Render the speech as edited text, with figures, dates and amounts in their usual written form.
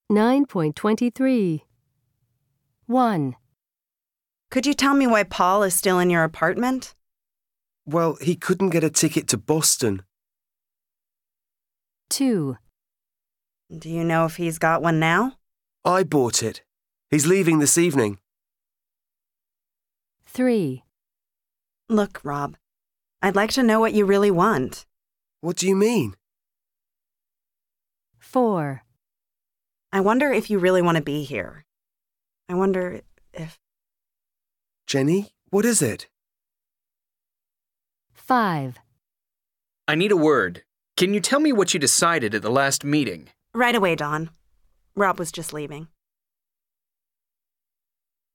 9.23. 1. Could you tell me why Paul is still in your apartment? Well, he couldn't get a ticket to Boston. 2. Do you know if he's got one now? I bought it. He's leaving this evening. 3. Look, Rob, I'd like to know what you really want. What do you mean? 4. I wonder if you really want to be here. I wonder if... Jenny, what is it? 5. I need a word. Can you tell me what you decided at the last meeting? Right away, Dawn. Rob was just leaving.